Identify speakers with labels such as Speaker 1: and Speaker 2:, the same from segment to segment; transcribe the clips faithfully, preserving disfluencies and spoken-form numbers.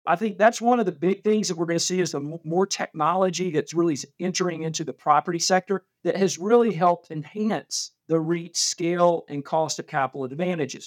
Speaker 1: I think that's one of the big things that we're going to see is the m- more technology that's really s- entering into the property sector that has really helped enhance the REIT scale and cost of capital advantages.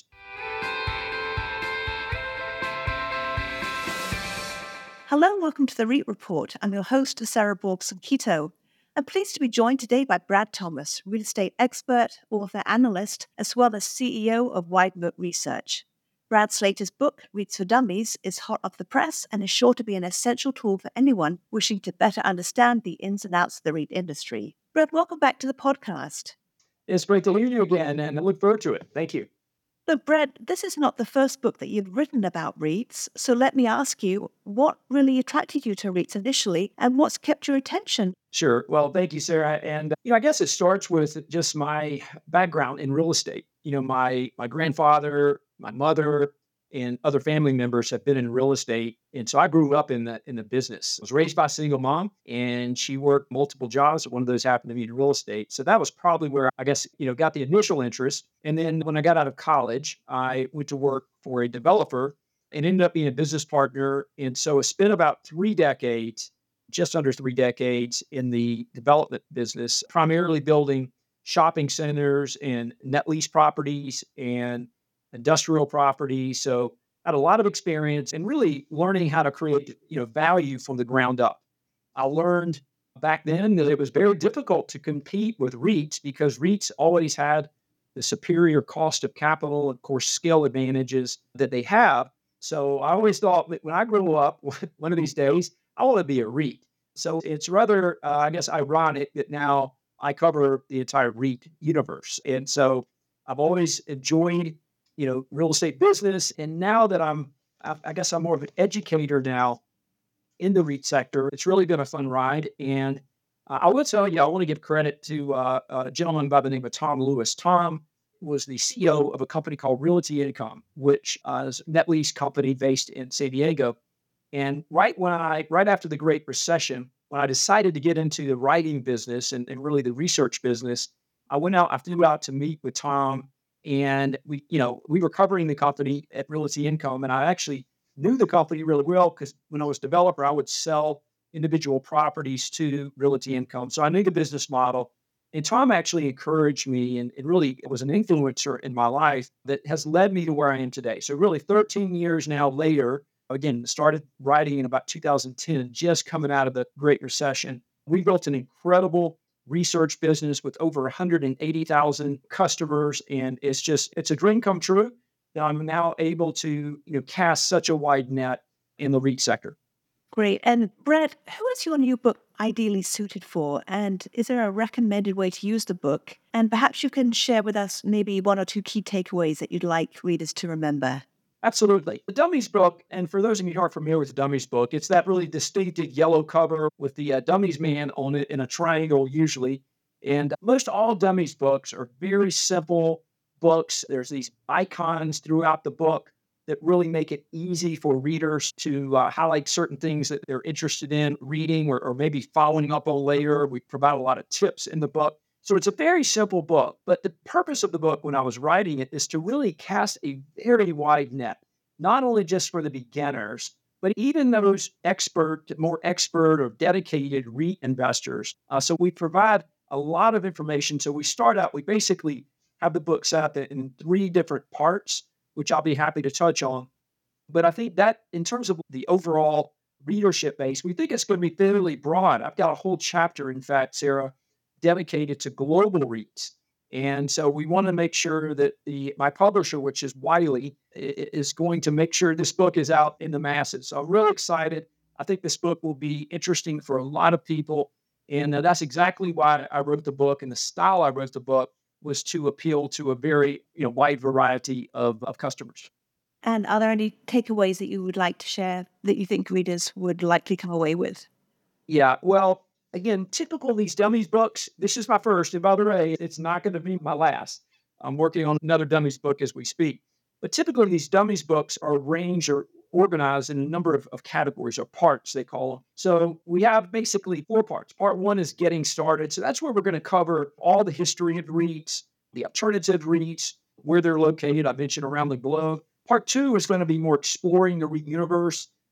Speaker 2: Hello and welcome to the REIT Report. I'm your host, Sarah Borgson-Keto. I'm pleased to be joined today by Brad Thomas, real estate expert, author, analyst, as well as C E O of Widemoat Research. Brad's latest book, REITs for Dummies, is hot off the press and is sure to be an essential tool for anyone wishing to better understand the ins and outs of the REIT industry. Brad, welcome back to the podcast.
Speaker 1: It's great to hear you again, and I look forward to it. Thank you.
Speaker 2: Look, Brad, this is not the first book that you've written about REITs, so let me ask you, what really attracted you to REITs initially and what's kept your attention?
Speaker 1: Sure. Well, thank you, Sarah. And uh, you know, I guess it starts with just my background in real estate. You know, my my grandfather, my mother, and other family members have been in real estate, and so I grew up in the in the business. I was raised by a single mom, and she worked multiple jobs. One of those happened to be in real estate. So that was probably where I guess you know got the initial interest. And then when I got out of college, I went to work for a developer and ended up being a business partner. And so I spent about three decades just under three decades in the development business, primarily building shopping centers and net lease properties and industrial properties. So I had a lot of experience and really learning how to create, you know, value from the ground up. I learned back then that it was very difficult to compete with REITs because REITs always had the superior cost of capital, of course, scale advantages that they have. So I always thought that when I grow up, one of these days, I want to be a REIT. So it's rather, uh, I guess, ironic that now I cover the entire REIT universe. And so I've always enjoyed, you know, real estate business. And now that I'm, I I guess I'm more of an educator now in the REIT sector, it's really been a fun ride. And uh, I will tell you, I want to give credit to uh, a gentleman by the name of Tom Lewis. Tom was the C E O of a company called Realty Income, which uh, is a net lease company based in San Diego. And right when I, right after the Great Recession, when I decided to get into the writing business and, and really the research business, I went out, I flew out to meet with Tom, and we, you know, we were covering the company at Realty Income, and I actually knew the company really well because when I was a developer, I would sell individual properties to Realty Income. So I knew the business model. And Tom actually encouraged me and it really was an influencer in my life that has led me to where I am today. So really thirteen years now later, again, started writing in about two thousand ten, just coming out of the Great Recession. We built an incredible research business with over one hundred eighty thousand customers. And it's just, it's a dream come true that I'm now able to, you know, cast such a wide net in the REIT sector.
Speaker 2: Great. And Brad, who is your new book ideally suited for? And is there a recommended way to use the book? And perhaps you can share with us maybe one or two key takeaways that you'd like readers to remember.
Speaker 1: Absolutely. The Dummies book, and for those of you who aren't familiar with the Dummies book, it's that really distinctive yellow cover with the uh, Dummies man on it in a triangle, usually. And most all Dummies books are very simple books. There's these icons throughout the book that really make it easy for readers to uh, highlight certain things that they're interested in reading or, or maybe following up on later. We provide a lot of tips in the book. So it's a very simple book, but the purpose of the book when I was writing it is to really cast a very wide net, not only just for the beginners, but even those expert, more expert or dedicated REIT investors. Uh, so we provide a lot of information. So we start out, we basically have the book set up in three different parts, which I'll be happy to touch on. But I think that in terms of the overall readership base, we think it's going to be fairly broad. I've got a whole chapter, in fact, Sarah, dedicated to global REITs. And so we want to make sure that the my publisher, which is Wiley, is going to make sure this book is out in the masses. So I'm really excited. I think this book will be interesting for a lot of people. And uh, that's exactly why I wrote the book. And the style I wrote the book was to appeal to a very you know wide variety of, of customers.
Speaker 2: And are there any takeaways that you would like to share that you think readers would likely come away with?
Speaker 1: Yeah, well, again, typical of these dummies books. This is my first, and by the way, it's not going to be my last. I'm working on another dummies book as we speak. But typically, these dummies books are arranged or organized in a number of, of categories or parts, they call them. So we have basically four parts. Part one is getting started. So that's where we're going to cover all the history of REITs, the alternative REITs, where they're located. I mentioned around the globe. Part two is going to be more exploring the REIT universe,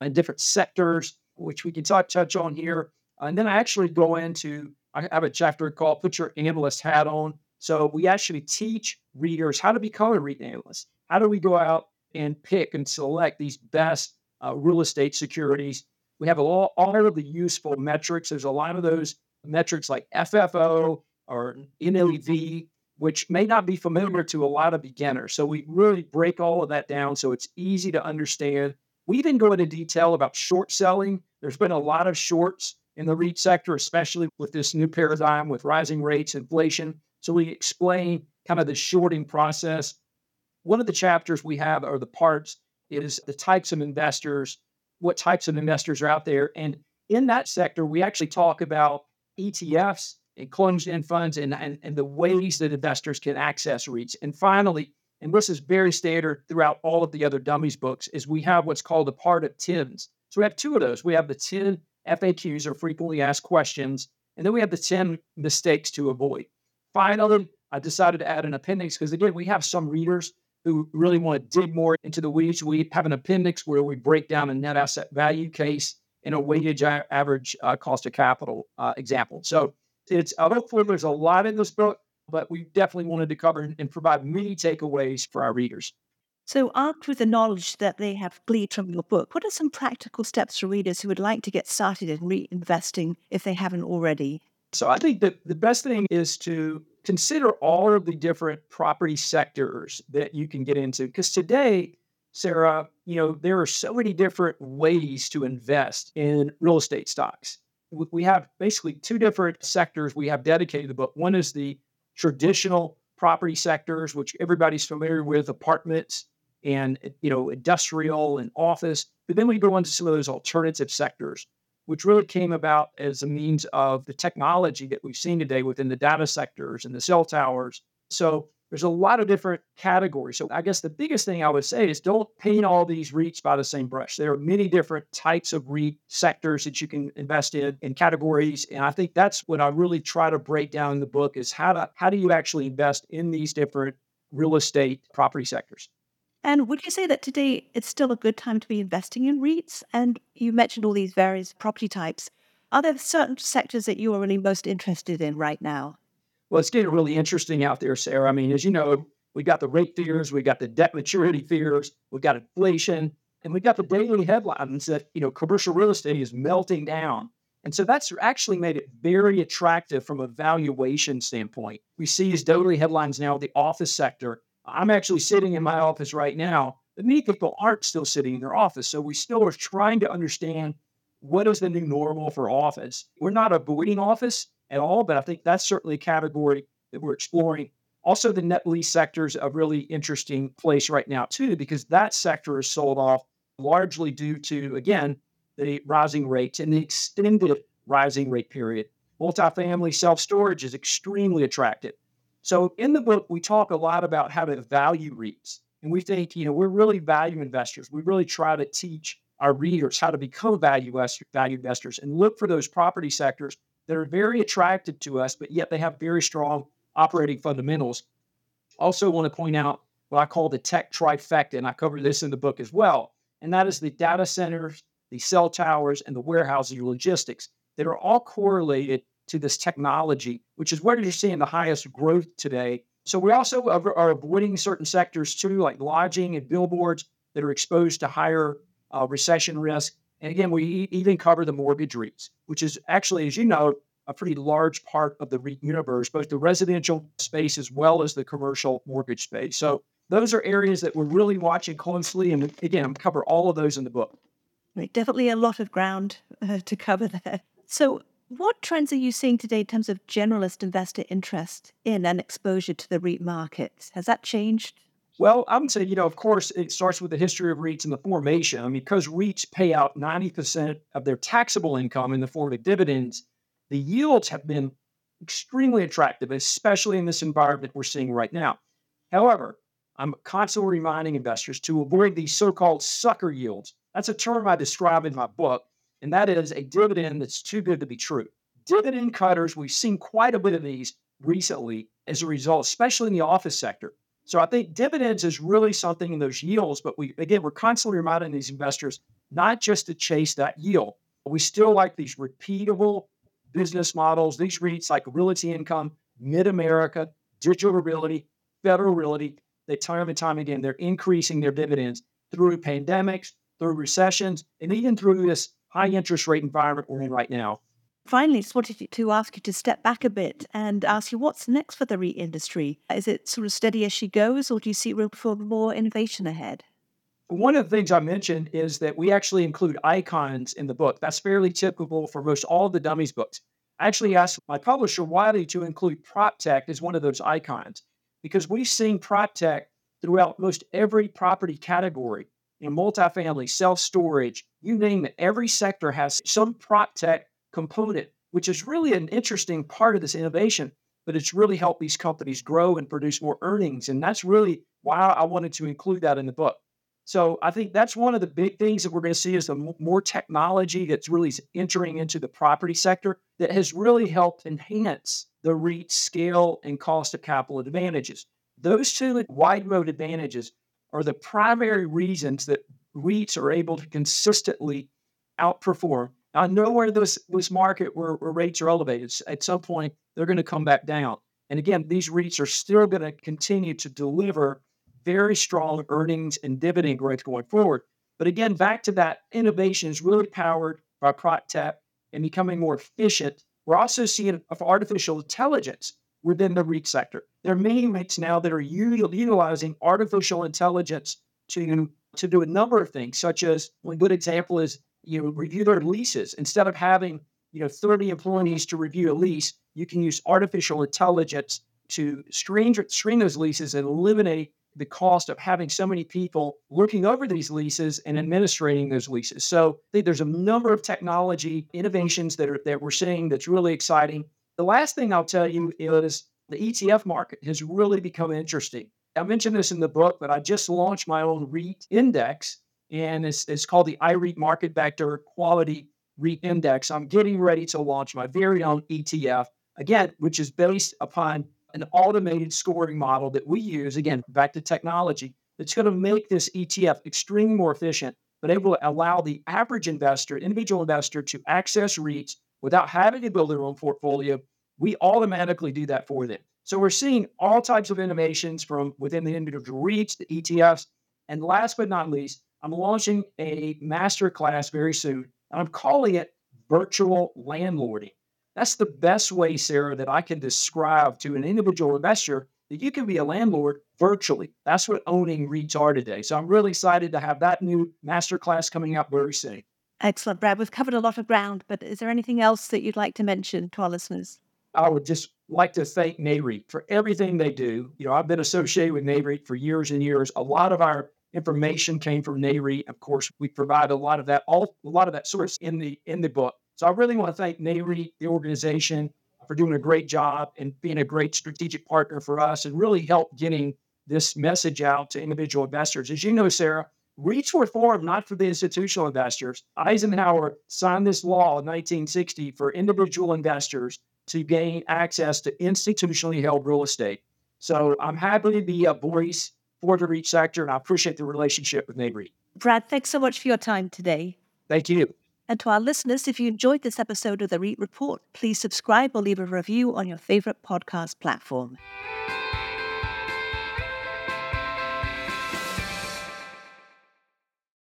Speaker 1: and different sectors, which we can talk, touch on here. And then I actually go into, I have a chapter called Put Your Analyst Hat On. So we actually teach readers how to become a REIT analyst. How do we go out and pick and select these best uh, real estate securities? We have all, all of the useful metrics. There's a lot of those metrics like F F O or N A V, which may not be familiar to a lot of beginners. So we really break all of that down so it's easy to understand. We even go into detail about short selling. There's been a lot of shorts in the REIT sector, especially with this new paradigm with rising rates, inflation. So we explain kind of the shorting process. One of the chapters we have, or the parts, is the types of investors, what types of investors are out there. And in that sector, we actually talk about E T Fs and closed-end funds and, and, and the ways that investors can access REITs. And finally, and this is very standard throughout all of the other dummies books, is we have what's called a part of tens. So we have two of those. We have the ten F A Qs, or frequently asked questions, and then we have the ten mistakes to avoid. Finally, I decided to add an appendix because, again, we have some readers who really want to dig more into the weeds. We have an appendix where we break down a net asset value case and a weighted a- average uh, cost of capital uh, example. So it's uh, hopefully there's a lot in this book, but we definitely wanted to cover and provide many takeaways for our readers.
Speaker 2: So, armed with the knowledge that they have gleaned from your book, what are some practical steps for readers who would like to get started in reinvesting if they haven't already?
Speaker 1: So I think that the best thing is to consider all of the different property sectors that you can get into. Because today, Sarah, you know, there are so many different ways to invest in real estate stocks. W- We have basically two different sectors we have dedicated to the book. One is the traditional property sectors, which everybody's familiar with, apartments and, you know, industrial and office. But then we go into some of those alternative sectors, which really came about as a means of the technology that we've seen today within the data sectors and the cell towers. So there's a lot of different categories. So I guess the biggest thing I would say is don't paint all these REITs by the same brush. There are many different types of REIT sectors that you can invest in and categories. And I think that's what I really try to break down in the book is how to how do you actually invest in these different real estate property sectors.
Speaker 2: And would you say that today it's still a good time to be investing in REITs? And you mentioned all these various property types. Are there certain sectors that you are really most interested in right now?
Speaker 1: Well, it's getting really interesting out there, Sarah. I mean, as you know, we got the rate fears, we got the debt maturity fears, we got inflation, and we got the daily headlines that, you know, commercial real estate is melting down. And so that's actually made it very attractive from a valuation standpoint. We see these daily headlines now, the office sector. I'm actually sitting in my office right now, but many people aren't still sitting in their office. So we still are trying to understand what is the new normal for office. We're not avoiding office at all, but I think that's certainly a category that we're exploring. Also, the net lease sector is a really interesting place right now, too, because that sector is sold off largely due to, again, the rising rates and the extended rising rate period. Multifamily self storage is extremely attractive. So, in the book, we talk a lot about how to value REITs. And we think, you know, we're really value investors. We really try to teach our readers how to become value, value investors and look for those property sectors that are very attractive to us, but yet they have very strong operating fundamentals. Also want to point out what I call the tech trifecta, and I cover this in the book as well. And that is the data centers, the cell towers, and the warehousing logistics that are all correlated to this technology, which is where you're seeing the highest growth today. So we also are are avoiding certain sectors too, like lodging and billboards that are exposed to higher uh, recession risk. And again, we e- even cover the mortgage REITs, which is actually, as you know, a pretty large part of the REIT universe, both the residential space as well as the commercial mortgage space. So those are areas that we're really watching closely. And again, I'm cover all of those in the book.
Speaker 2: Right, definitely a lot of ground uh, to cover there. So, what trends are you seeing today in terms of generalist investor interest in and exposure to the REIT market? Has that changed?
Speaker 1: Well, I would say, you know, of course, it starts with the history of REITs and the formation. I mean, because REITs pay out ninety percent of their taxable income in the form of dividends, the yields have been extremely attractive, especially in this environment we're seeing right now. However, I'm constantly reminding investors to avoid these so-called sucker yields. That's a term I describe in my book, and that is a dividend that's too good to be true. Dividend cutters, we've seen quite a bit of these recently as a result, especially in the office sector. So I think dividends is really something in those yields, but we again we're constantly reminding these investors not just to chase that yield. We still like these repeatable business models. These REITs like Realty Income, Mid America, Digital Realty, Federal Realty. They time and time again they're increasing their dividends through pandemics, through recessions, and even through this high interest rate environment we're in right now.
Speaker 2: Finally, just wanted to ask you to step back a bit and ask you what's next for the REIT industry. Is it sort of steady as she goes, or do you see room for more innovation ahead?
Speaker 1: One of the things I mentioned is that we actually include icons in the book. That's fairly typical for most all of the Dummies books. I actually asked my publisher Wiley to include prop tech as one of those icons because we've seen prop tech throughout most every property category in multifamily, self storage, you name it. Every sector has some prop tech component, which is really an interesting part of this innovation. But it's really helped these companies grow and produce more earnings. And that's really why I wanted to include that in the book. So I think that's one of the big things that we're going to see is the m- more technology that's really s- entering into the property sector that has really helped enhance the REIT scale and cost of capital advantages. Those two wide mode advantages are the primary reasons that REITs are able to consistently outperform. I know where this, this market where, where rates are elevated. s- At some point, they're going to come back down. And again, these REITs are still going to continue to deliver very strong earnings and dividend growth going forward. But again, back to that, innovation is really powered by PropTech and becoming more efficient. We're also seeing artificial intelligence within the REIT sector. There are many REITs now that are util- utilizing artificial intelligence to, to do a number of things, such as one good example is you know review their leases. Instead of having you know thirty employees to review a lease, you can use artificial intelligence to screen, screen those leases and eliminate the cost of having so many people looking over these leases and administrating those leases. So I think there's a number of technology innovations that are that we're seeing that's really exciting. The last thing I'll tell you is the E T F market has really become interesting. I mentioned this in the book, but I just launched my own REIT index, and it's, it's called the iREIT Market Vector Quality REIT Index. I'm getting ready to launch my very own E T F, again, which is based upon an automated scoring model that we use, again, back to technology, that's going to make this E T F extremely more efficient, but able to allow the average investor, individual investor, to access REITs without having to build their own portfolio. We automatically do that for them. So we're seeing all types of innovations from within the individual REITs, the E T Fs. And last but not least, I'm launching a master class very soon, and I'm calling it virtual landlording. That's the best way, Sarah, that I can describe to an individual investor that you can be a landlord virtually. That's what owning REITs are today. So I'm really excited to have that new masterclass coming up very soon.
Speaker 2: Excellent, Brad. We've covered a lot of ground, but is there anything else that you'd like to mention to our listeners?
Speaker 1: I would just like to thank NAREIT for everything they do. You know, I've been associated with NAREIT for years and years. A lot of our information came from NAREIT. Of course, we provide a lot of that, all a lot of that source in the in the book. So I really want to thank NAREIT, the organization, for doing a great job and being a great strategic partner for us and really help getting this message out to individual investors. As you know, Sarah, REITs were formed not for the institutional investors. Eisenhower signed this law in nineteen sixty for individual investors to gain access to institutionally held real estate. So I'm happy to be a voice for the REIT sector, and I appreciate the relationship with NAREIT.
Speaker 2: Brad, thanks so much for your time today.
Speaker 1: Thank you.
Speaker 2: And to our listeners, if you enjoyed this episode of the REIT Report, please subscribe or leave a review on your favorite podcast platform.